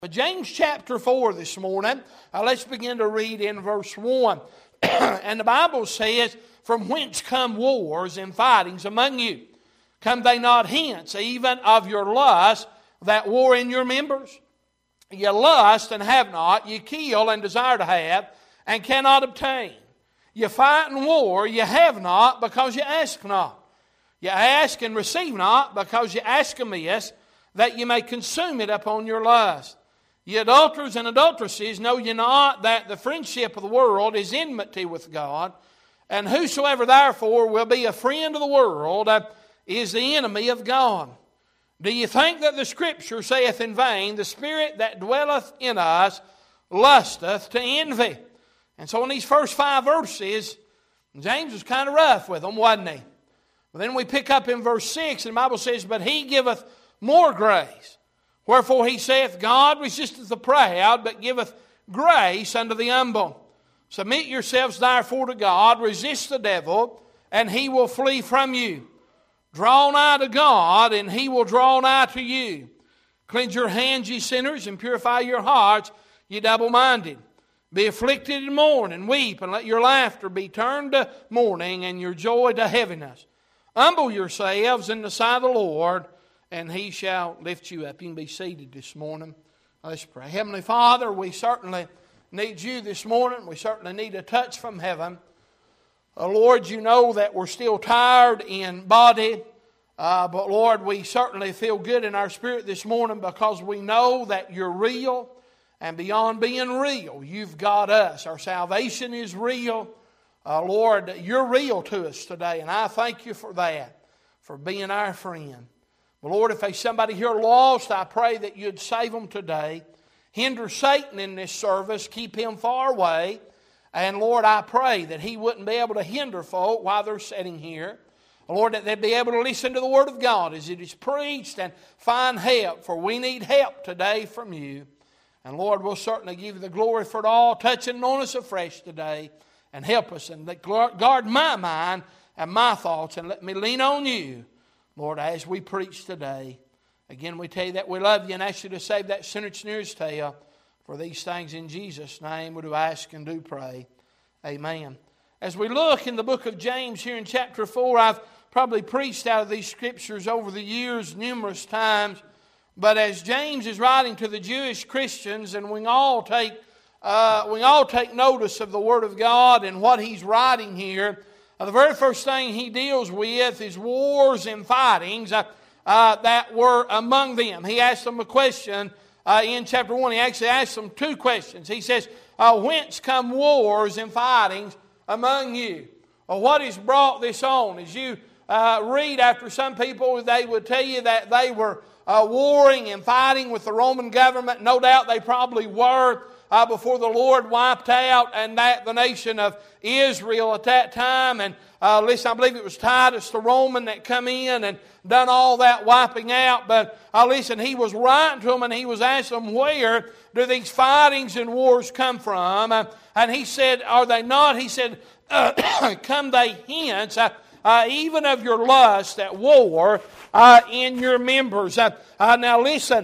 James chapter 4 this morning. Let's begin to read in verse 1. And the Bible says, "From whence come wars and fightings among you? Come they not hence, even of your lust that war in your members? You lust and have not, you kill and desire to have, and cannot obtain. You fight and war, you have not, because you ask not. You ask and receive not, because you ask amiss, that you may consume it upon your lust. Ye adulterers and adulteresses, know ye not that the friendship of the world is enmity with God? And whosoever therefore will be a friend of the world is the enemy of God. Do ye think that the Scripture saith in vain, the Spirit that dwelleth in us lusteth to envy?" And so in these first 5 verses, James was kind of rough with them, wasn't he? But then we pick up in verse 6, and the Bible says, "But he giveth more grace. Wherefore he saith, God resisteth the proud, but giveth grace unto the humble. Submit yourselves therefore to God, resist the devil, and he will flee from you. Draw nigh to God, and he will draw nigh to you. Cleanse your hands, ye sinners, and purify your hearts, ye double-minded. Be afflicted and mourn, and weep, and let your laughter be turned to mourning, and your joy to heaviness. Humble yourselves in the sight of the Lord, and he shall lift you up." You can be seated this morning. Let's pray. Heavenly Father, we certainly need you this morning. We certainly need a touch from heaven. Lord, you know that we're still tired in body. But Lord, we certainly feel good in our spirit this morning because we know that you're real. And beyond being real, you've got us. Our salvation is real. Lord, you're real to us today. And I thank you for that, for being our friend. But Lord, if there's somebody here lost, I pray that you'd save them today. Hinder Satan in this service. Keep him far away. And Lord, I pray that he wouldn't be able to hinder folk while they're sitting here. Lord, that they'd be able to listen to the Word of God as it is preached and find help. For we need help today from you. And Lord, we'll certainly give you the glory for it all. Touch and anoint us afresh today. And help us and guard my mind and my thoughts. And let me lean on you, Lord, as we preach today. Again, we tell you that we love you and ask you to save that sinner that's nearest to you. For these things in Jesus' name we do ask and do pray. Amen. As we look in the book of James here in chapter 4, I've probably preached out of these scriptures over the years numerous times. But as James is writing to the Jewish Christians, and we all take notice of the Word of God and what he's writing here, the very first thing he deals with is wars and fightings that were among them. He asked them a question in chapter 1. He actually asked them 2 questions. He says, "Whence come wars and fightings among you?" What has brought this on? As you read after some people, they would tell you that they were warring and fighting with the Roman government. No doubt they probably were. Before the Lord wiped out and the nation of Israel at that time. And listen, I believe it was Titus the Roman that come in and done all that wiping out. But listen, he was writing to them and he was asking them, where do these fightings and wars come from? And he said, are they not? He said, come they hence, even of your lust that war in your members. Now listen,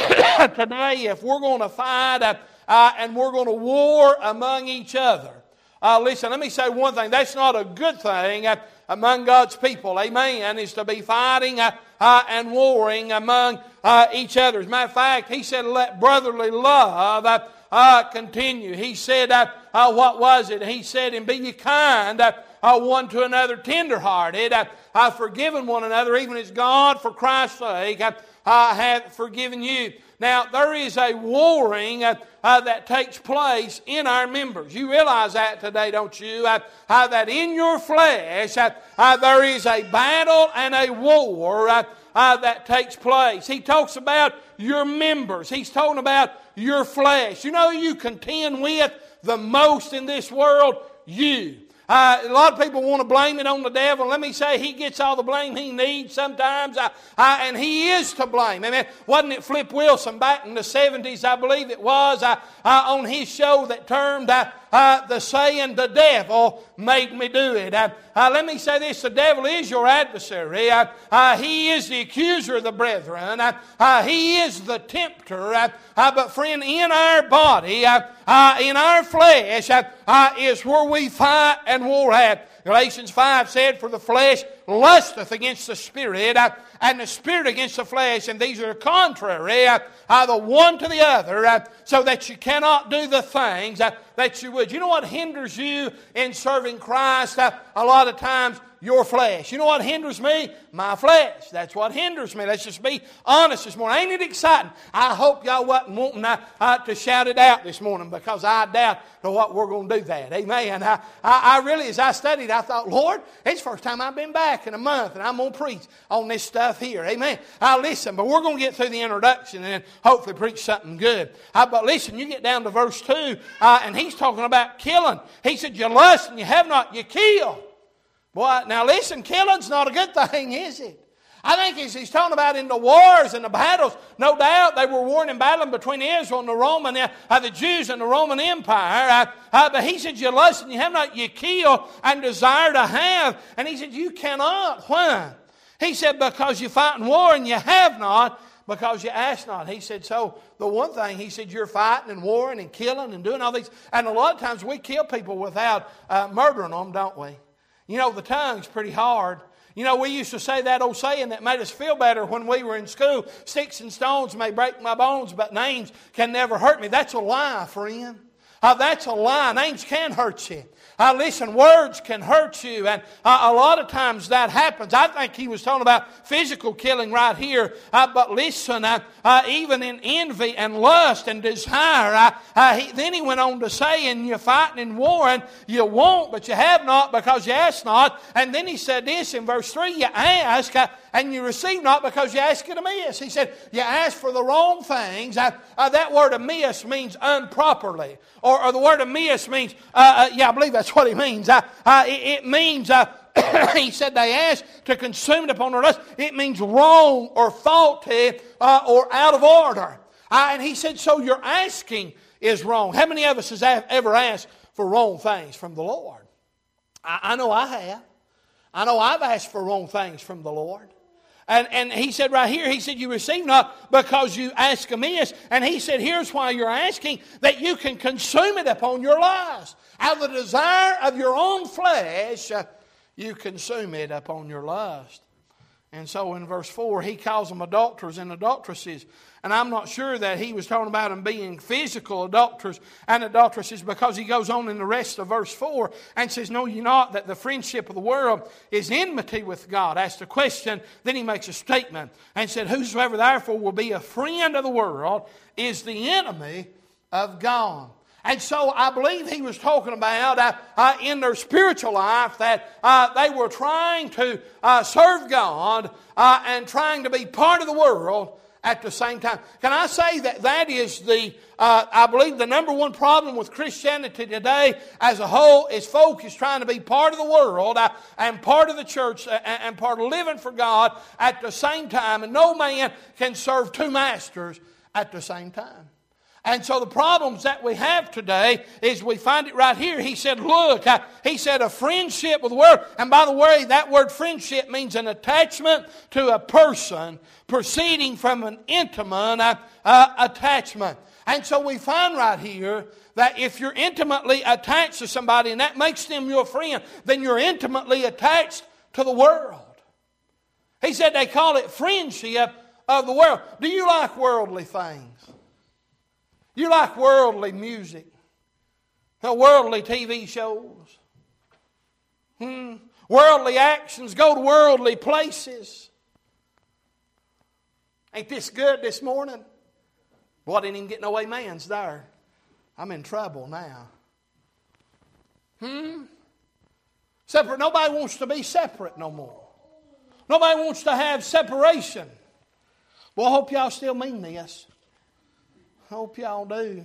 today if we're going to fight and we're going to war among each other. Listen, let me say one thing. That's not a good thing among God's people. Amen. Is to be fighting and warring among each other. As a matter of fact, he said, let brotherly love continue. He said, what was it? He said, and be ye kind one to another, tenderhearted, forgiving one another, even as God, for Christ's sake, hath forgiven you. Now, there is a warring that takes place in our members. You realize that today, don't you? That in your flesh, there is a battle and a war that takes place. He talks about your members. He's talking about your flesh. You know who you contend with the most in this world? You. A lot of people want to blame it on the devil. Let me say, he gets all the blame he needs sometimes, and he is to blame. Amen. Wasn't it Flip Wilson back in the 70s, I believe it was, on his show that termed the saying, the devil made me do it. Let me say this, the devil is your adversary. He is the accuser of the brethren. He is the tempter. But friend, in our body, in our flesh, is where we fight and war at. Galatians 5 said, for the flesh lusteth against the Spirit, and the Spirit against the flesh, and these are contrary, the one to the other, so that you cannot do the things that you would. You know what hinders you in serving Christ? A lot of times, your flesh. You know what hinders me? My flesh. That's what hinders me. Let's just be honest this morning. Ain't it exciting? I hope y'all wasn't wanting to shout it out this morning, because I doubt what we're going to do that. Amen. I really, as I studied, I thought, Lord, it's the first time I've been back in a month, and I'm going to preach on this stuff here. Amen. Listen, but we're going to get through the introduction and then hopefully preach something good. But listen, you get down to verse 2, and he's talking about killing. He said, you lust and you have not, you kill. Boy, now listen, killing's not a good thing, is it? I think he's talking about in the wars and the battles. No doubt they were warring and battling between Israel and the Roman, the Jews and the Roman Empire. But he said, you lust and you have not, you kill and desire to have. And he said, you cannot. Why? He said, because you fight in war and you have not, because you ask not. He said, so the one thing, he said, you're fighting and warring and killing and doing all these. And a lot of times we kill people without murdering them, don't we? You know, the tongue's pretty hard. You know, we used to say that old saying that made us feel better when we were in school. Sticks and stones may break my bones, but names can never hurt me. That's a lie, friend. That's a lie. Names can hurt you. Listen, words can hurt you, and a lot of times that happens. I think he was talking about physical killing right here, but listen, even in envy and lust and desire, then he went on to say, and you're fighting and warring, you won't, but you have not because you ask not. And then he said this in verse 3, you ask, and you receive not because you ask it amiss. He said, you ask for the wrong things. That word amiss means improperly. Or the word amiss means, I believe that's what it means. It means, he said they asked to consume it upon their lust. It means wrong or faulty or out of order. And he said, so your asking is wrong. How many of us has ever asked for wrong things from the Lord? I know I have. I know I've asked for wrong things from the Lord. And he said right here, he said, you receive not because you ask amiss. And he said, here's why you're asking, that you can consume it upon your lust. Out of the desire of your own flesh, you consume it upon your lust. And so in verse 4, he calls them adulterers and adulteresses. And I'm not sure that he was talking about them being physical adulterers and adulteresses, because he goes on in the rest of verse 4 and says, know ye not that the friendship of the world is enmity with God? Asked a question, then he makes a statement and said, whosoever therefore will be a friend of the world is the enemy of God. And so I believe he was talking about in their spiritual life that they were trying to serve God and trying to be part of the world at the same time. Can I say that is I believe the number one problem with Christianity today as a whole is folk is trying to be part of the world and part of the church and part of living for God at the same time. And no man can serve two masters at the same time. And so the problems that we have today is we find it right here. He said, look, he said a friendship with the world. And by the way, that word friendship means an attachment to a person proceeding from an intimate attachment. And so we find right here that if you're intimately attached to somebody and that makes them your friend, then you're intimately attached to the world. He said they call it friendship of the world. Do you like worldly things? You like worldly music, worldly TV shows, worldly actions, go to worldly places. Ain't this good this morning? Boy, I didn't even get no amens there. I'm in trouble now. Separate. Nobody wants to be separate no more. Nobody wants to have separation. Well, I hope y'all still mean this. I hope y'all do.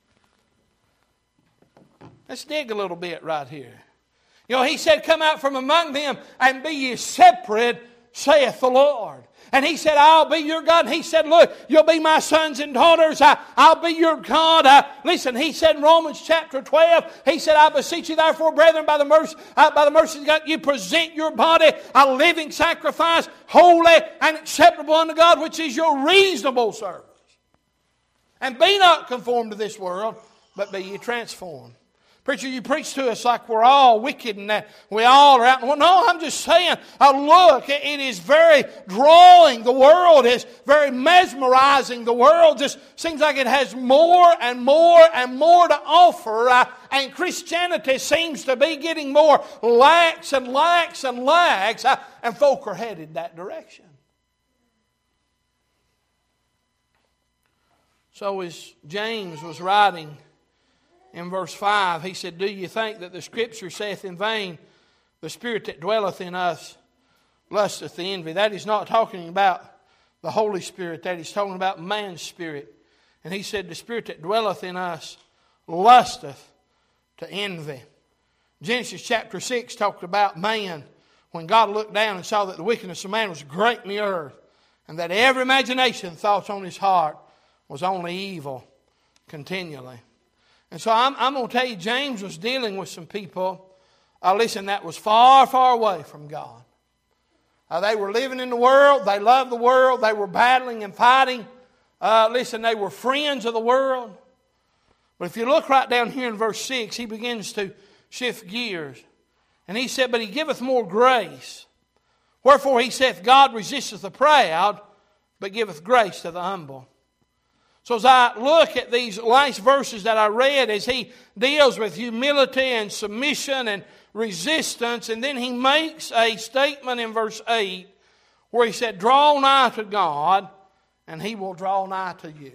Let's dig a little bit right here. You know, he said, come out from among them and be ye separate, saith the Lord. And He said, I'll be your God. And He said, look, you'll be my sons and daughters. I'll be your God. Listen, He said in Romans chapter 12, He said, I beseech you therefore, brethren, by the mercy of God, you present your body a living sacrifice, holy and acceptable unto God, which is your reasonable service. And be not conformed to this world, but be ye transformed. Preacher, you preach to us like we're all wicked and that we all are out. Well, no, I'm just saying, look, it is very drawing. The world is very mesmerizing. The world just seems like it has more and more and more to offer. And Christianity seems to be getting more lax and lax and lax. And folk are headed that direction. So as James was writing in verse 5, he said, do you think that the Scripture saith in vain, the Spirit that dwelleth in us lusteth the envy? That is not talking about the Holy Spirit. That is talking about man's spirit. And he said, the Spirit that dwelleth in us lusteth to envy. Genesis chapter 6 talked about man when God looked down and saw that the wickedness of man was great in the earth, and that every imagination, thoughts on his heart, was only evil continually. And so I'm going to tell you, James was dealing with some people, listen, that was far, far away from God. They were living in the world. They loved the world. They were battling and fighting. Listen, they were friends of the world. But if you look right down here in verse 6, he begins to shift gears. And he said, but he giveth more grace. Wherefore he saith, God resisteth the proud, but giveth grace to the humble. So as I look at these last verses that I read, as he deals with humility and submission and resistance, and then he makes a statement in verse 8 where he said, draw nigh to God, and He will draw nigh to you.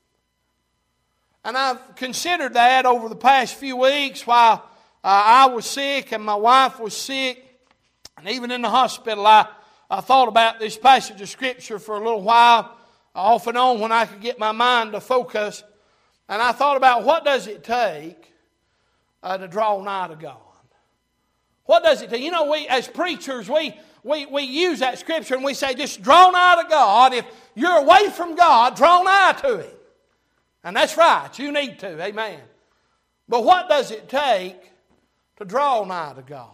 And I've considered that over the past few weeks while I was sick and my wife was sick, and even in the hospital, I thought about this passage of Scripture for a little while, off and on when I could get my mind to focus. And I thought about what does it take to draw nigh to God? What does it take? You know, we as preachers, we use that Scripture and we say, just draw nigh to God. If you're away from God, draw nigh to Him. And that's right, you need to, amen. But what does it take to draw nigh to God?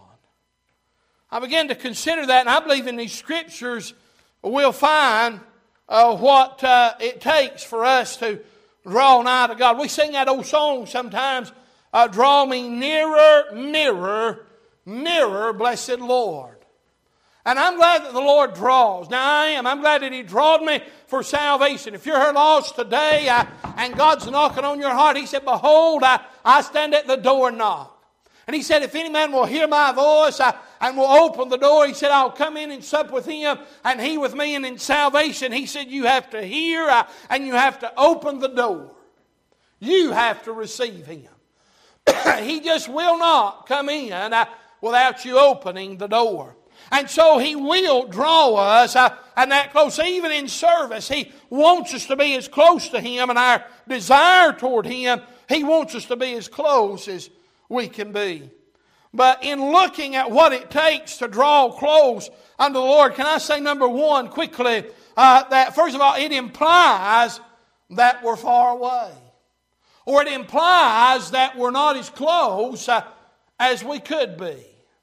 I began to consider that, and I believe in these Scriptures we'll find what it takes for us to draw nigh to God. We sing that old song sometimes, draw me nearer, nearer, nearer, blessed Lord. And I'm glad that the Lord draws. Now I am. I'm glad that He drawed me for salvation. If you're here lost today and God's knocking on your heart, He said, behold, I stand at the door and knock. And He said, if any man will hear my voice and will open the door, He said, I'll come in and sup with him and he with me. And in salvation, He said, you have to hear and you have to open the door. You have to receive Him. He just will not come in without you opening the door. And so He will draw us and that close. Even in service, He wants us to be as close to Him, and our desire toward Him, He wants us to be as close as we can be. But in looking at what it takes to draw close unto the Lord, can I say number one quickly, that first of all, it implies that we're far away. Or it implies that we're not as close as we could be.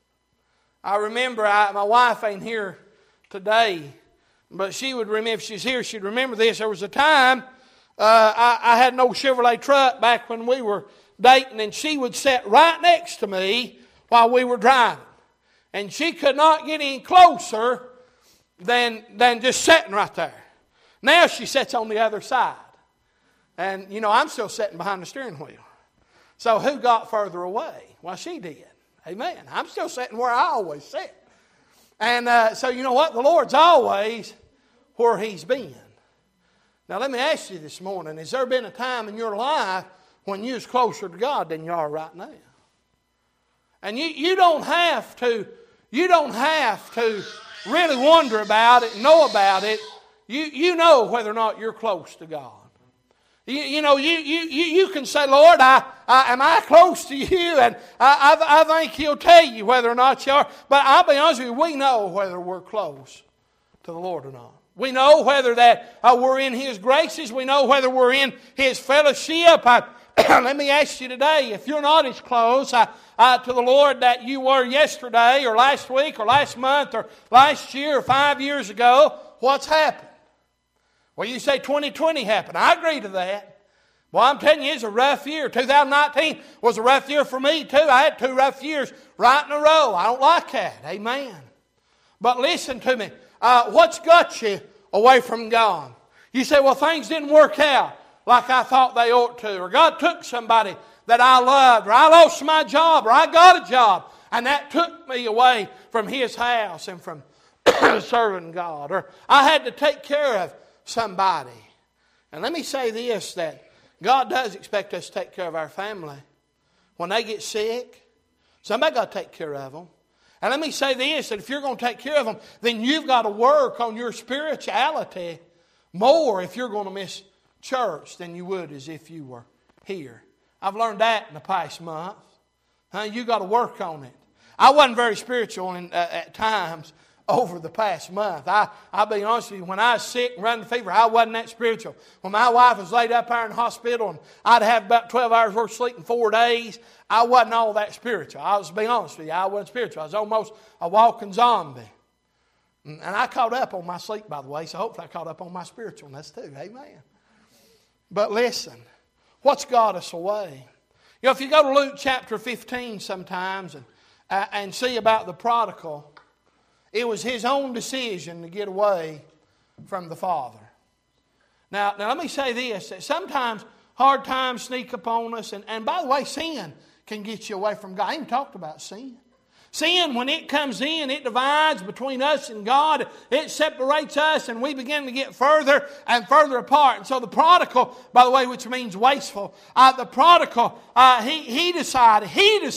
I remember, my wife ain't here today, but she would remember, if she's here, she'd remember this. There was a time I had no Chevrolet truck back when we were dating, and she would sit right next to me while we were driving. And she could not get any closer than just sitting right there. Now she sits on the other side. And, you know, I'm still sitting behind the steering wheel. So who got further away? Well, she did. Amen. I'm still sitting where I always sit. And so you know what? The Lord's always where He's been. Now let me ask you this morning, has there been a time in your life when you was closer to God than you are right now? And you don't have to really wonder about it, know about it. You know whether or not you're close to God. You can say, Lord, am I close to you? And I think He'll tell you whether or not you are. But I'll be honest with you, we know whether we're close to the Lord or not. We know whether that we're in His graces. We know whether we're in His fellowship. Let me ask you today, if you're not as close to the Lord that you were yesterday or last week or last month or last year or 5 years ago, what's happened? Well, you say 2020 happened. I agree to that. Well, I'm telling you, it's a rough year. 2019 was a rough year for me too. I had 2 rough years right in a row. I don't like that. Amen. But listen to me. What's got you away from God? You say, well, things didn't work out like I thought they ought to. Or God took somebody that I loved. Or I lost my job. Or I got a job. And that took me away from His house and from serving God. Or I had to take care of somebody. And let me say this, that God does expect us to take care of our family. When they get sick, somebody got to take care of them. And let me say this, that if you're going to take care of them, then you've got to work on your spirituality more if you're going to miss church than you would as if you were here. I've learned that in the past month. You've got to work on it. I wasn't very spiritual at times over the past month. I'll be honest with you, when I was sick and running fever, I wasn't that spiritual. When my wife was laid up there in the hospital and I'd have about 12 hours worth of sleep in 4 days, I wasn't all that spiritual. I was being honest with you, I wasn't spiritual. I was almost a walking zombie. And I caught up on my sleep, by the way, so hopefully I caught up on my spiritualness too. Amen. But listen, what's got us away? You know, if you go to Luke chapter 15 sometimes and see about the prodigal, it was his own decision to get away from the Father. Now let me say this, that sometimes hard times sneak upon us, and by the way, sin can get you away from God. I even talked about sin. Sin, when it comes in, it divides between us and God. It separates us, and we begin to get further and further apart. And so the prodigal, by the way, which means wasteful, the prodigal, he decided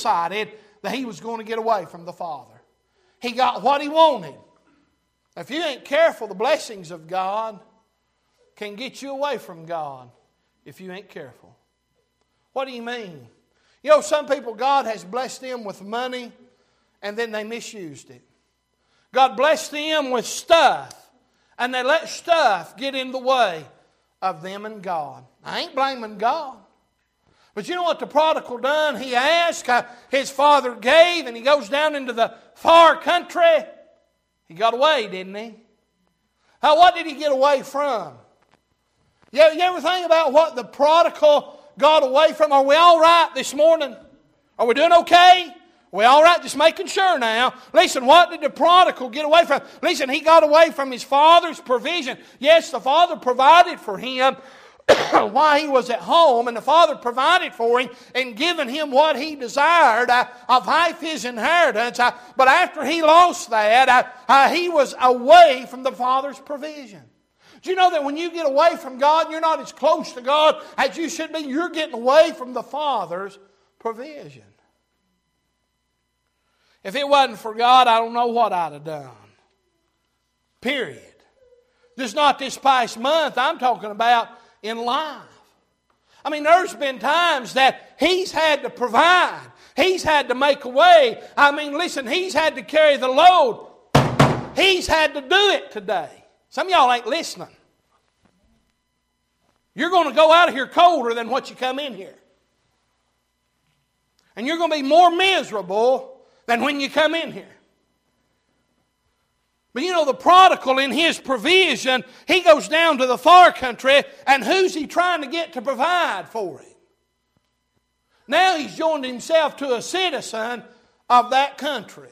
that he was going to get away from the Father. He got what he wanted. If you ain't careful, the blessings of God can get you away from God if you ain't careful. What do you mean? You know, some people, God has blessed them with money and then they misused it. God blessed them with stuff and they let stuff get in the way of them and God. I ain't blaming God. But you know what the prodigal done? He asked, his father gave, and he goes down into the far country. He got away, didn't he? What did he get away from? You ever think about what the prodigal got away from? Are we all right this morning? Are we doing okay? Are we all right? Just making sure now. Listen, what did the prodigal get away from? Listen, he got away from his father's provision. Yes, the father provided for him while he was at home, and the Father provided for him and given him what he desired of half his inheritance. But after he lost that, he was away from the Father's provision. Do you know that when you get away from God, you're not as close to God as you should be? You're getting away from the Father's provision. If it wasn't for God, I don't know what I'd have done. Period. Just not this past month. I'm talking about in life. I mean, there's been times that He's had to provide. He's had to make a way. I mean, listen, He's had to carry the load. He's had to do it today. Some of y'all ain't listening. You're going to go out of here colder than what you come in here. And you're going to be more miserable than when you come in here. But you know, the prodigal in his provision, he goes down to the far country, and who's he trying to get to provide for him? Now he's joined himself to a citizen of that country.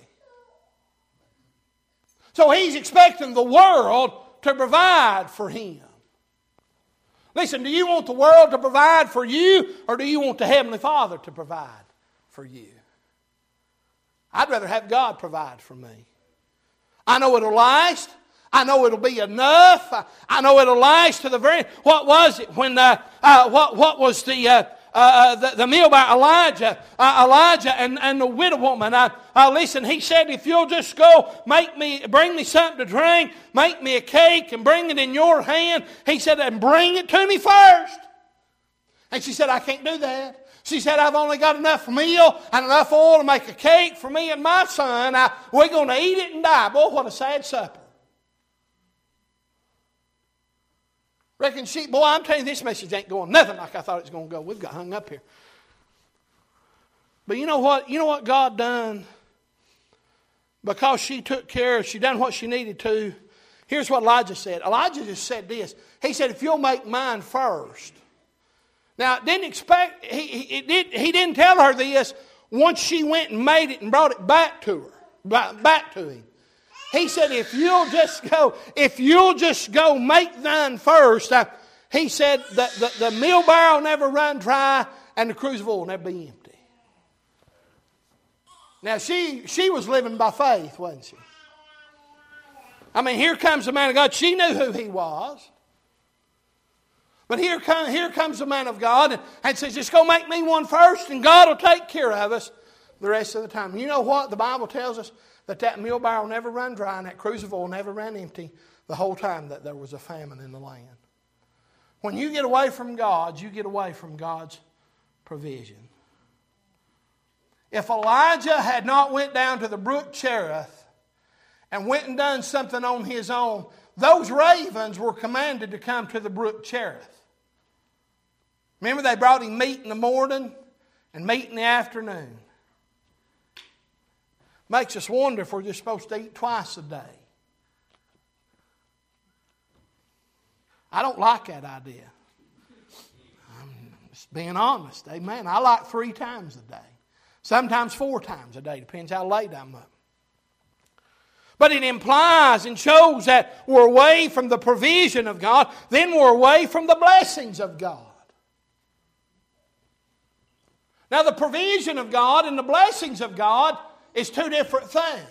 So he's expecting the world to provide for him. Listen, do you want the world to provide for you, or do you want the Heavenly Father to provide for you? I'd rather have God provide for me. I know it'll last. I know it'll be enough. I know it'll last to the very... What was it when... what was the meal about Elijah? Elijah and the widow woman. Listen, he said, if you'll just go bring me something to drink, make me a cake and bring it in your hand. He said, and bring it to me first. And she said, I can't do that. She said, I've only got enough meal and enough oil to make a cake for me and my son. We're going to eat it and die. Boy, what a sad supper. Reckon boy, I'm telling you, this message ain't going nothing like I thought it was going to go. We've got hung up here. But you know what? You know what God done? Because she took care, she done what she needed to. Here's what Elijah said. Elijah just said this. He said, if you'll make mine first. Now, he didn't tell her this once she went and made it and brought it back to him. He said, if you'll just go make thine first. He said that the meal barrel will never run dry and the cruse of oil will never be empty. Now, she was living by faith, wasn't she? I mean, here comes the man of God. She knew who he was. But here comes the man of God and says, just go make me one first and God will take care of us the rest of the time. You know what? The Bible tells us that meal barrel never run dry and that cruse of oil never ran empty the whole time that there was a famine in the land. When you get away from God, you get away from God's provision. If Elijah had not went down to the brook Cherith and went and done something on his own, those ravens were commanded to come to the brook Cherith. Remember, they brought him meat in the morning and meat in the afternoon. Makes us wonder if we're just supposed to eat twice a day. I don't like that idea. I'm just being honest. Amen. I like 3 times a day. Sometimes 4 times a day. Depends how late I'm up. But it implies and shows that we're away from the provision of God. Then we're away from the blessings of God. Now the provision of God and the blessings of God is 2 different things.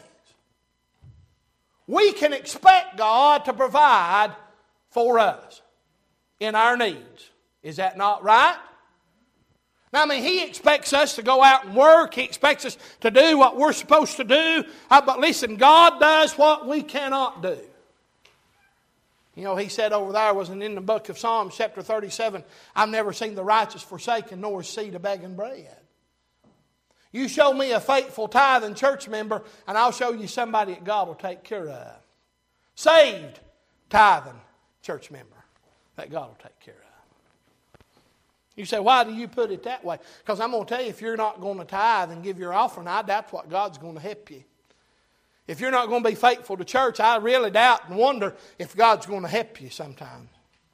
We can expect God to provide for us in our needs. Is that not right? Now, I mean, He expects us to go out and work. He expects us to do what we're supposed to do. But listen, God does what we cannot do. You know, He said over there, wasn't in the book of Psalms, chapter 37, I've never seen the righteous forsaken, nor his seed a begging bread. You show me a faithful tithing church member, and I'll show you somebody that God will take care of. Saved tithing church member that God will take care of. You say, why do you put it that way? Because I'm going to tell you, if you're not going to tithe and give your offering, I doubt what God's going to help you. If you're not going to be faithful to church, I really doubt and wonder if God's going to help you sometimes.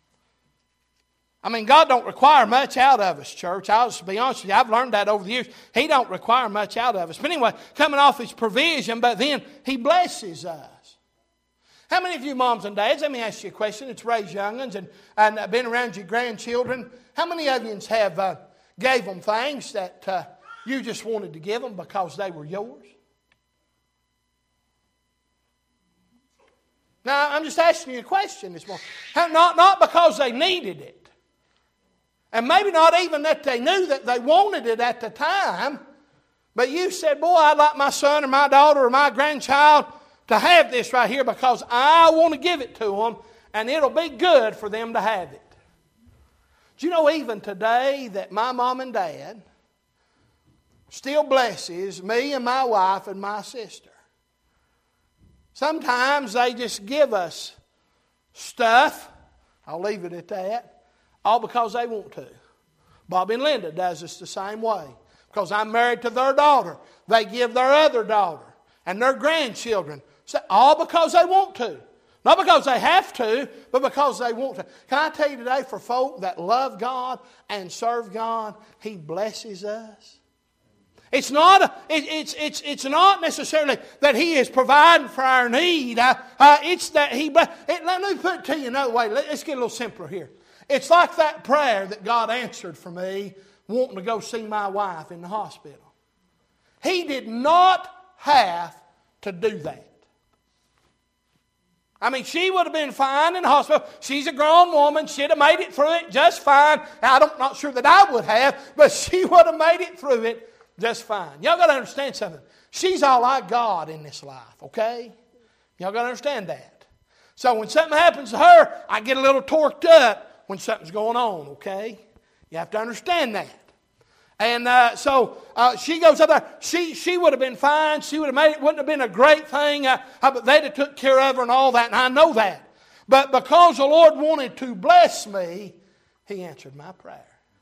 I mean, God don't require much out of us, church. I'll just be honest with you. I've learned that over the years. He don't require much out of us. But anyway, coming off His provision, but then He blesses us. How many of you moms and dads, let me ask you a question. It's raised young'uns and been around your grandchildren. How many of you have gave them things that you just wanted to give them because they were yours? Now, I'm just asking you a question this morning. Not because they needed it. And maybe not even that they knew that they wanted it at the time. But you said, boy, I'd like my son or my daughter or my grandchild to have this right here because I want to give it to them and it'll be good for them to have it. Do you know even today that my mom and dad still blesses me and my wife and my sister? Sometimes they just give us stuff, I'll leave it at that, all because they want to. Bobby and Linda does this the same way. Because I'm married to their daughter, they give their other daughter and their grandchildren. All because they want to. Not because they have to, but because they want to. Can I tell you today, for folk that love God and serve God, He blesses us. It's not necessarily that He is providing for our need. It's that let me put it to you another way. Let's get a little simpler here. It's like that prayer that God answered for me wanting to go see my wife in the hospital. He did not have to do that. I mean, she would have been fine in the hospital. She's a grown woman. She'd have made it through it just fine. I'm not sure that I would have, but she would have made it through it just fine. Y'all got to understand something. She's all I got in this life, okay? Y'all got to understand that. So when something happens to her, I get a little torqued up when something's going on, okay? You have to understand that. And so she goes up there. She would have been fine. She would have made it. Wouldn't have been a great thing. But they'd have took care of her and all that. And I know that. But because the Lord wanted to bless me, He answered my prayer.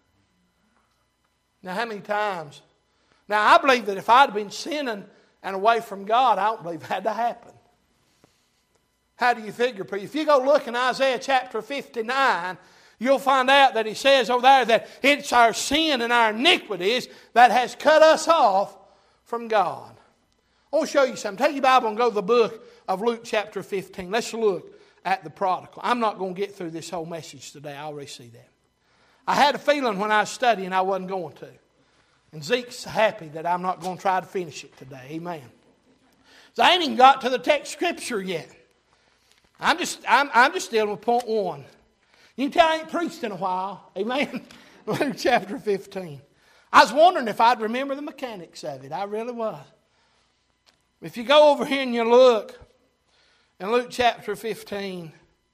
Now, how many times? Now, I believe that if I'd been sinning and away from God, I don't believe that had to happen. How do you figure? If you go look in Isaiah chapter 59, you'll find out that He says over there that it's our sin and our iniquities that has cut us off from God. I want to show you something. Take your Bible and go to the book of Luke chapter 15. Let's look at the prodigal. I'm not going to get through this whole message today. I already see that. I had a feeling when I was studying I wasn't going to. And Zeke's happy that I'm not going to try to finish it today. Amen. So I ain't even got to the text scripture yet. I'm just dealing with point 1. You can tell I ain't preached in a while. Amen. Luke chapter 15. I was wondering if I'd remember the mechanics of it. I really was. If you go over here and you look in Luke chapter 15,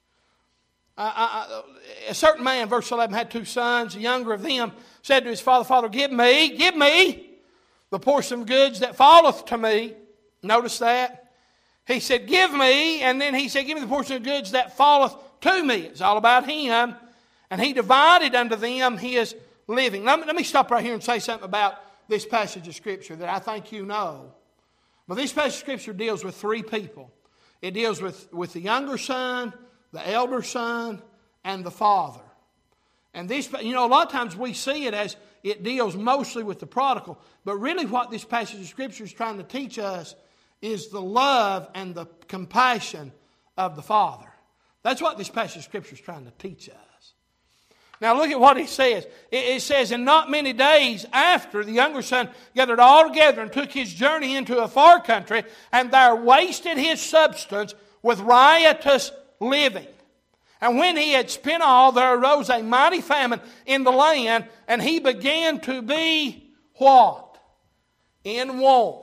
a certain man, verse 11, had 2 sons. The younger of them said to his father, Father, give me the portion of goods that falleth to me. Notice that. He said, give me, and then he said, give me the portion of goods that falleth to me. It's all about him. And he divided unto them his living. Let me stop right here and say something about this passage of Scripture that I think you know. But this passage of Scripture deals with 3 people. It deals with the younger son, the elder son, and the father. And this, a lot of times we see it as it deals mostly with the prodigal. But really what this passage of Scripture is trying to teach us is the love and the compassion of the Father. That's what this passage of Scripture is trying to teach us. Now look at what it says. It says, and not many days after, the younger son gathered all together and took his journey into a far country, and there wasted his substance with riotous living. And when he had spent all, there arose a mighty famine in the land, and he began to be what? In want.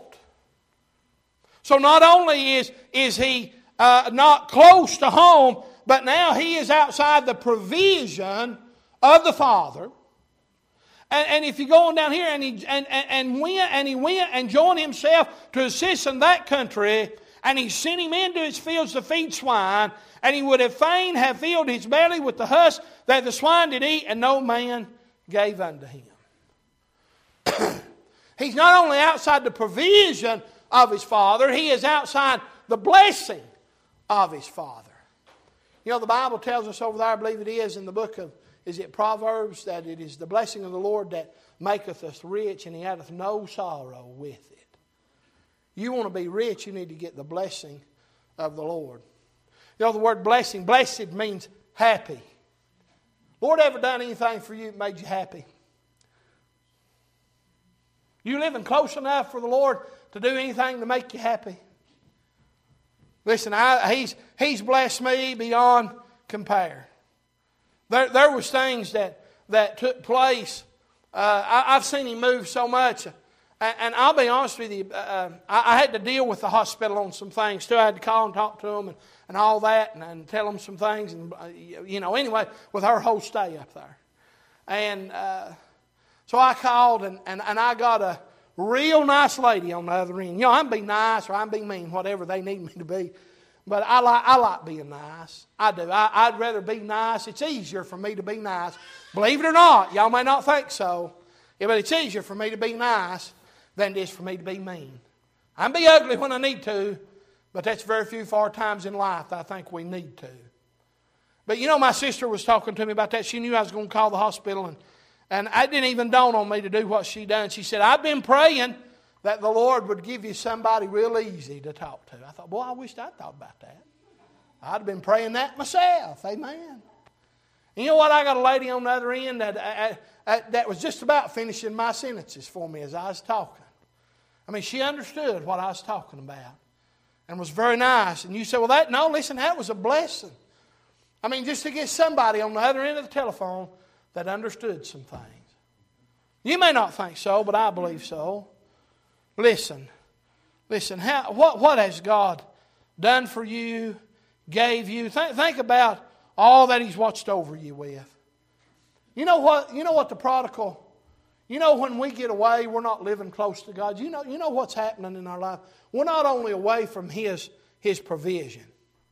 So not only is he not close to home, but now he is outside the provision of the Father. And if you go on down here and he went and joined himself to assist in that country, and he sent him into his fields to feed swine, and he would have fain have filled his belly with the husk that the swine did eat, and no man gave unto him. He's not only outside the provision of his Father, he is outside the blessing of his Father. The Bible tells us over there, I believe it is, in the book of, is it Proverbs, that it is the blessing of the Lord that maketh us rich, and He addeth no sorrow with it. You want to be rich, you need to get the blessing of the Lord. The word blessing, blessed means happy. Lord ever done anything for you that made you happy? You living close enough for the Lord to do anything to make you happy? Listen, He's blessed me beyond compare. There was things that took place. I've seen Him move so much. And I'll be honest with you, I had to deal with the hospital on some things too. I had to call and talk to them and all that and tell them some things. And anyway, with her whole stay up there. And so I called and I got a real nice lady on the other end. I'm being nice or I'm being mean, whatever they need me to be. But I like being nice. I do. I'd rather be nice. It's easier for me to be nice. Believe it or not, y'all may not think so. Yeah, but it's easier for me to be nice than it is for me to be mean. I can be ugly when I need to, but that's very few far times in life that I think we need to. But my sister was talking to me about that. She knew I was going to call the hospital, and it didn't even dawn on me to do what she done. She said, I've been praying that the Lord would give you somebody real easy to talk to. I thought, boy, I wished I'd thought about that. I'd have been praying that myself. Amen. And you know what? I got a lady on the other end that was just about finishing my sentences for me as I was talking. I mean, she understood what I was talking about and was very nice. And you say, well, that was a blessing. I mean, just to get somebody on the other end of the telephone that understood some things. You may not think so, but I believe so. Listen, what has God done for you, gave you? Think about all that He's watched over you with. You know what the prodigal, when we get away, we're not living close to God. You know what's happening in our life? We're not only away from His provision.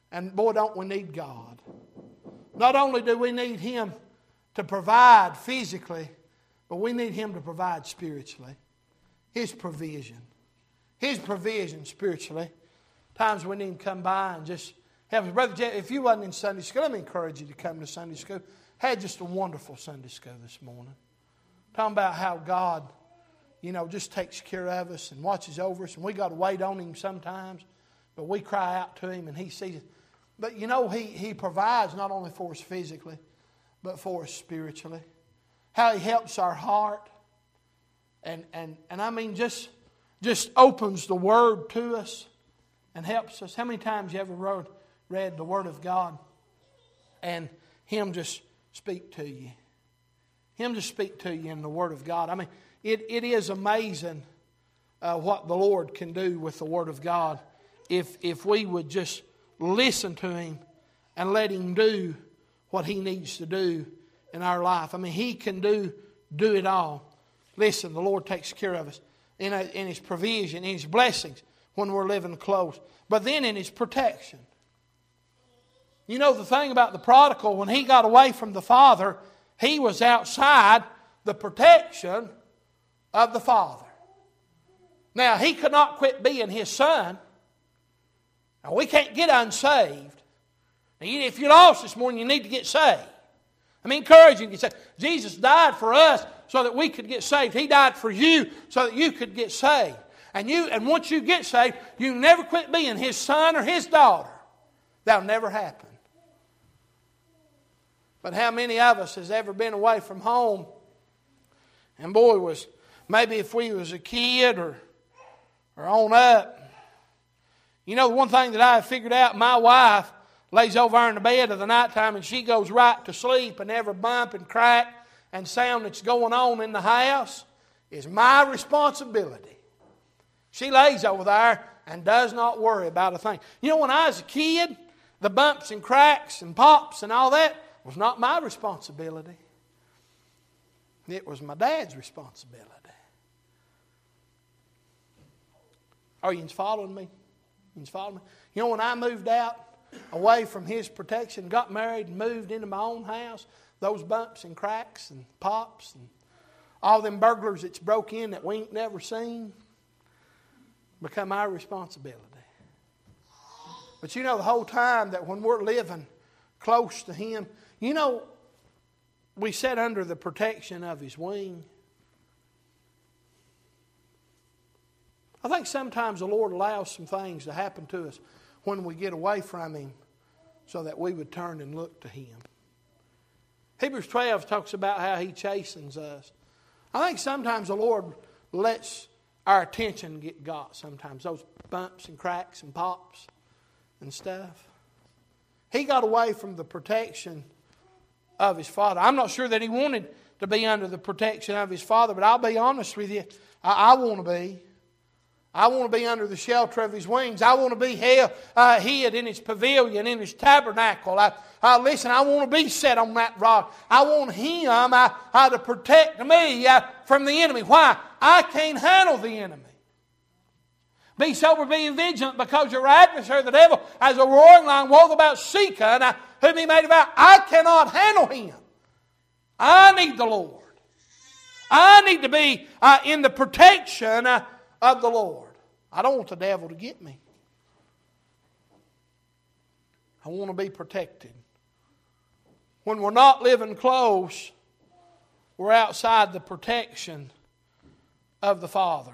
And boy, don't we need God. Not only do we need Him to provide physically, but we need Him to provide spiritually. His provision. His provision spiritually. Times we need Him to come by and just help us. Brother Jeff, if you wasn't in Sunday school, let me encourage you to come to Sunday school. Had just a wonderful Sunday school this morning. Talking about how God, just takes care of us and watches over us. And we got to wait on Him sometimes. But we cry out to Him and He sees it. But He provides not only for us physically, but for us spiritually. How He helps our heart. And I mean just opens the Word to us and helps us. How many times you ever read the Word of God and Him just speak to you? Him just speak to you in the Word of God. I mean, it is amazing what the Lord can do with the Word of God if we would just listen to Him and let Him do what He needs to do in our life. I mean, He can do it all. Listen, the Lord takes care of us in His provision, in His blessings when we're living close. But then in His protection. The thing about the prodigal, when he got away from the father, he was outside the protection of the father. Now, he could not quit being his son. Now, we can't get unsaved. Now, if you're lost this morning, you need to get saved. I'm encouraging you to say, Jesus died for us so that we could get saved. He died for you so that you could get saved. And once you get saved, you never quit being His son or His daughter. That'll never happen. But how many of us has ever been away from home? And boy, maybe if we was a kid or on up. The one thing that I have figured out, my wife lays over in the bed of the nighttime and she goes right to sleep, and every bump and crack and sound that's going on in the house is my responsibility. She lays over there and does not worry about a thing. When I was a kid, the bumps and cracks and pops and all that was not my responsibility. It was my dad's responsibility. Are you following me? When I moved out away from His protection, got married and moved into my own house, those bumps and cracks and pops and all them burglars that's broke in that we ain't never seen become our responsibility. But the whole time that when we're living close to Him, we sit under the protection of His wing. I think sometimes the Lord allows some things to happen to us when we get away from Him so that we would turn and look to Him. Hebrews 12 talks about how He chastens us. I think sometimes the Lord lets our attention get got sometimes. Those bumps and cracks and pops and stuff. He got away from the protection of His Father. I'm not sure that He wanted to be under the protection of His Father, but I'll be honest with you, I want to be. I want to be under the shelter of His wings. I want to be hid in His pavilion, in His tabernacle. Listen, I want to be set on that rock. I want Him to protect me from the enemy. Why? I can't handle the enemy. Be sober, being vigilant, because your adversary, the devil, as a roaring lion, walks about seeking whom he may devour. I cannot handle him. I need the Lord. I need to be in the protection of the Lord. I don't want the devil to get me. I want to be protected. When we're not living close, we're outside the protection of the Father.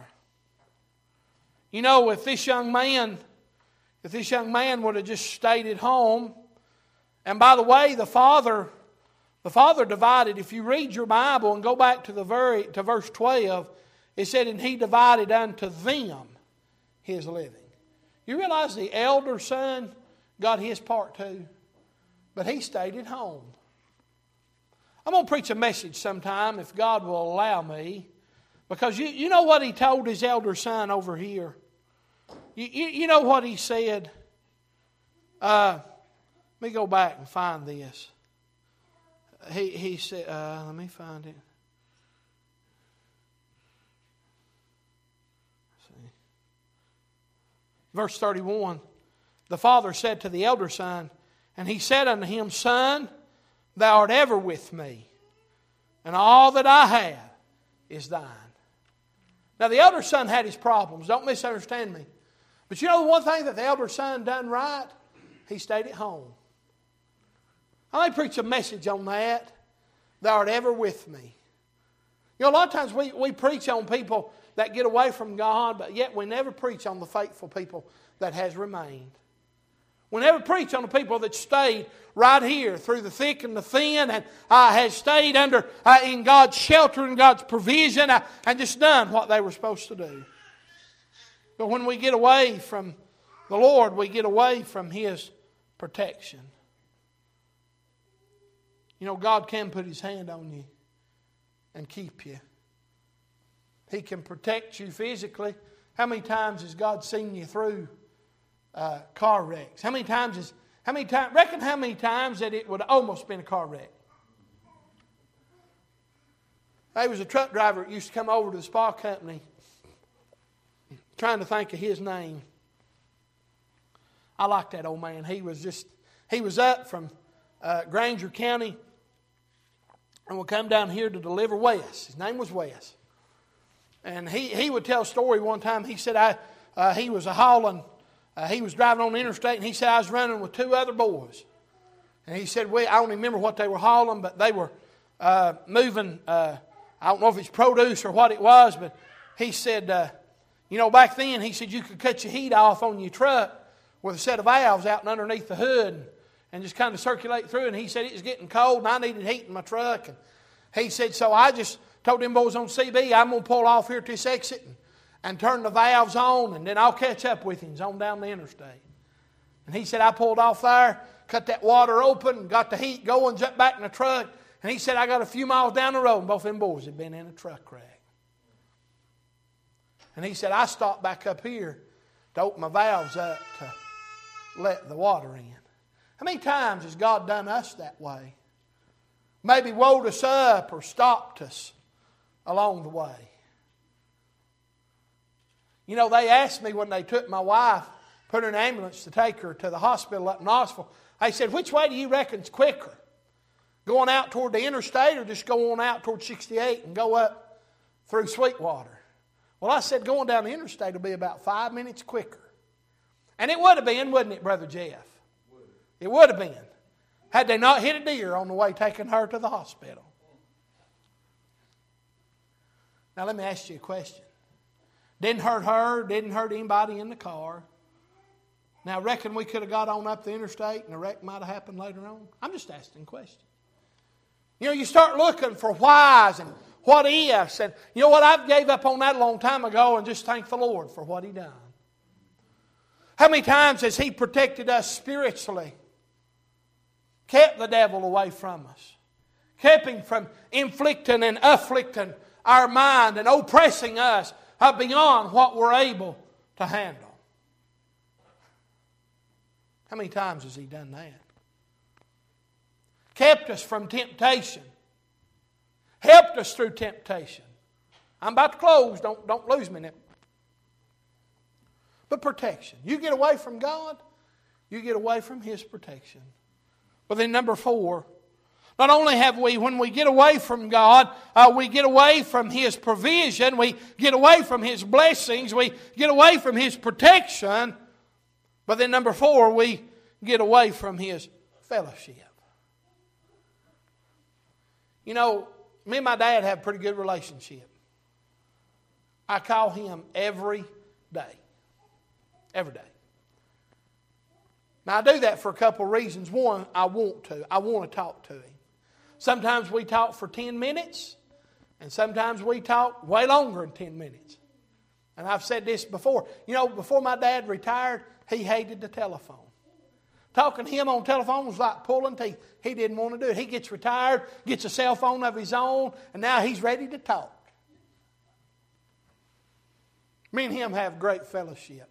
If this young man would have just stayed at home, and by the way, the Father divided. If you read your Bible and go back to verse 12, it said, and He divided unto them His living. You realize the elder son got his part too, but he stayed at home. I'm going to preach a message sometime if God will allow me, because you know what He told His elder son over here. You know what He said. Let me go back and find this. He said, let me find it. Verse 31. the father said to the elder son, and he said unto him, Son, thou art ever with me, and all that I have is thine. Now the elder son had his problems. Don't misunderstand me. But you know the one thing that the elder son done right? He stayed at home. I may preach a message on that. Thou art ever with me. You know, a lot of times we preach on people that get away from God, but yet we never preach on the faithful people that has remained. We never preach on the people that stayed right here through the thick and the thin and has stayed under in God's shelter and God's provision and just done what they were supposed to do. But when we get away from the Lord, we get away from His protection. You know, God can put His hand on you and keep you. He can protect you physically. How many times has God seen you through car wrecks? Reckon how many times that it would almost been a car wreck? There was a truck driver that used to come over to the spa company. Trying to think of his name. I like that old man. He was up from Granger County and would come down here to deliver Wes. His name was Wes. And he would tell a story one time. He said he was he was driving on the interstate, and he said I was running with two other boys. And he said, I don't even remember what they were hauling, but they were moving, I don't know if it's produce or what it was, but he said, back then, he said you could cut your heat off on your truck with a set of valves out and underneath the hood and just kind of circulate through. And he said it was getting cold and I needed heat in my truck. And he said, so I just told them boys on CB, I'm going to pull off here to this exit and turn the valves on, and then I'll catch up with him on down the interstate. And he said, I pulled off there, cut that water open, got the heat going, jumped back in the truck. And he said, I got a few miles down the road, and both them boys had been in a truck wreck. And he said, I stopped back up here to open my valves up to let the water in. How many times has God done us that way? Maybe woke us up or stopped us along the way. You know, they asked me when they took my wife, put her in an ambulance to take her to the hospital up in Knoxville. They said, which way do you reckon's quicker? Going out toward the interstate or just go on out toward 68 and go up through Sweetwater? Well, I said going down the interstate will be about 5 minutes quicker. And it would have been, wouldn't it, Brother Jeff? It would have been. Had they not hit a deer on the way taking her to the hospital. Now let me ask you a question. Didn't hurt her, didn't hurt anybody in the car. Now, I reckon we could have got on up the interstate and a wreck might have happened later on. I'm just asking a question. You know, you start looking for whys and what ifs. And you know what? I gave up on that a long time ago and just thank the Lord for what He done. How many times has He protected us spiritually? Kept the devil away from us. Kept him from inflicting and afflicting our mind and oppressing us beyond what we're able to handle. How many times has He done that? Kept us from temptation. Helped us through temptation. I'm about to close. Don't lose me now. But protection. You get away from God, you get away from His protection. But then number 4, not only have we, when we get away from God, we get away from His provision, we get away from His blessings, we get away from His protection, but then number 4, we get away from His fellowship. You know, me and my dad have a pretty good relationship. I call him every day. Every day. Now I do that for a couple of reasons. One, I want to. I want to talk to him. Sometimes we talk for 10 minutes, and sometimes we talk way longer than 10 minutes. And I've said this before. You know, before my dad retired, he hated the telephone. Talking to him on telephone was like pulling teeth. He didn't want to do it. He gets retired, gets a cell phone of his own, and now he's ready to talk. Me and him have great fellowship.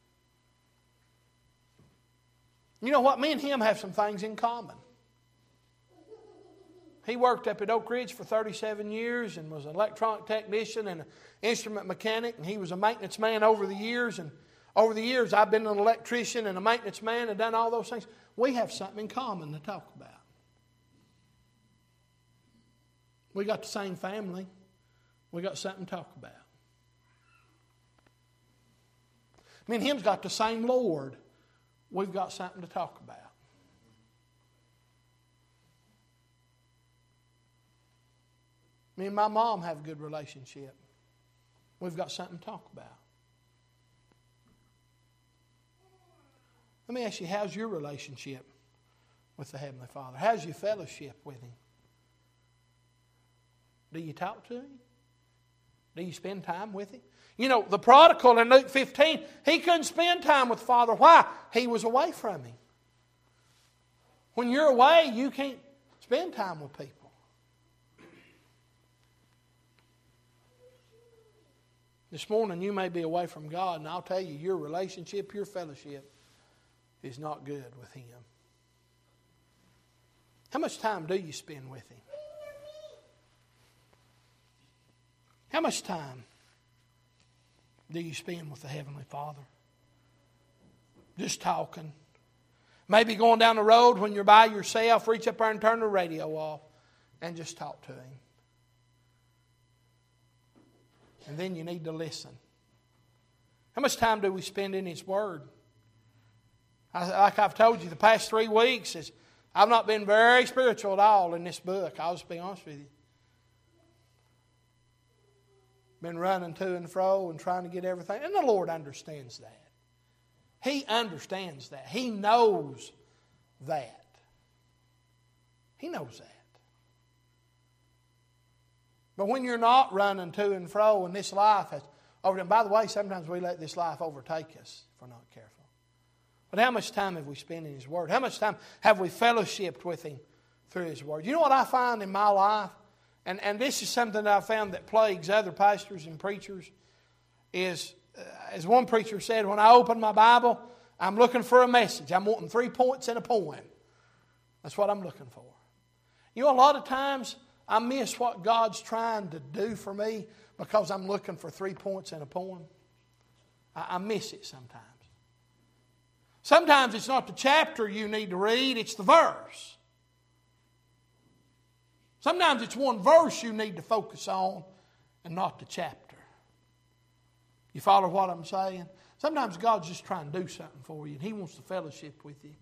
You know what? Me and him have some things in common. He worked up at Oak Ridge for 37 years and was an electronic technician and an instrument mechanic, and he was a maintenance man over the years. And Over the years, I've been an electrician and a maintenance man and done all those things. We have something in common to talk about. We got the same family. We got something to talk about. Me and him's got the same Lord. We've got something to talk about. Me and my mom have a good relationship. We've got something to talk about. Let me ask you, how's your relationship with the Heavenly Father? How's your fellowship with Him? Do you talk to Him? Do you spend time with Him? You know, the prodigal in Luke 15, he couldn't spend time with the Father. Why? He was away from Him. When you're away, you can't spend time with people. This morning, you may be away from God, and I'll tell you, your relationship, your fellowship is not good with Him. How much time do you spend with Him? How much time do you spend with the Heavenly Father? Just talking. Maybe going down the road when you're by yourself, reach up there and turn the radio off and just talk to Him. And then you need to listen. How much time do we spend in His Word? Like I've told you, the past 3 weeks, I've not been very spiritual at all in this book. I'll just be honest with you. Been running to and fro and trying to get everything. And the Lord understands that. He understands that. He knows that. He knows that. But when you're not running to and fro and this life has over, and by the way, sometimes we let this life overtake us if we're not careful. But how much time have we spent in His Word? How much time have we fellowshipped with Him through His Word? You know what I find in my life? And this is something that I found that plagues other pastors and preachers is, as one preacher said, when I open my Bible, I'm looking for a message. I'm wanting 3 points in a poem. That's what I'm looking for. You know, a lot of times I miss what God's trying to do for me because I'm looking for 3 points in a poem. I miss it sometimes. Sometimes it's not the chapter you need to read, it's the verse. Sometimes it's one verse you need to focus on and not the chapter. You follow what I'm saying? Sometimes God's just trying to do something for you and He wants to fellowship with you.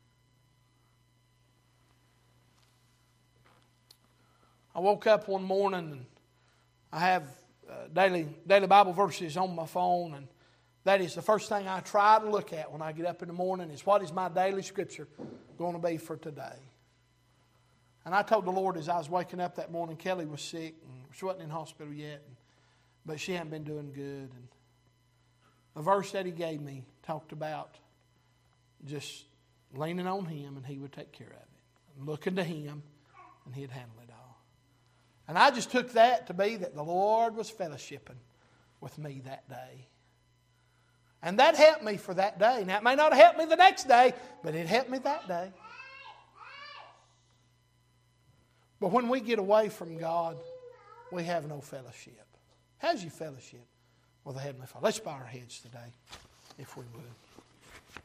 I woke up one morning and I have daily Bible verses on my phone, and that is the first thing I try to look at when I get up in the morning is what is my daily scripture going to be for today. And I told the Lord as I was waking up that morning, Kelly was sick and she wasn't in hospital yet, but she hadn't been doing good. And the verse that He gave me talked about just leaning on Him and He would take care of it. Looking to Him and He'd handle it all. And I just took that to be that the Lord was fellowshipping with me that day. And that helped me for that day. Now, it may not have helped me the next day, but it helped me that day. But when we get away from God, we have no fellowship. How's your fellowship with the Heavenly Father? Let's bow our heads today, if we would.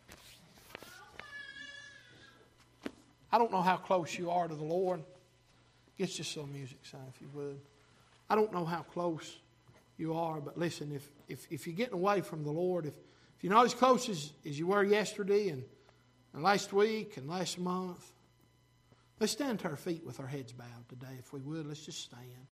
I don't know how close you are to the Lord. Get just some music, son, if you would. I don't know how close you are, but listen, if you're getting away from the Lord, if you're not as close as you were yesterday and last week and last month, let's stand to our feet with our heads bowed today, if we would. Let's just stand.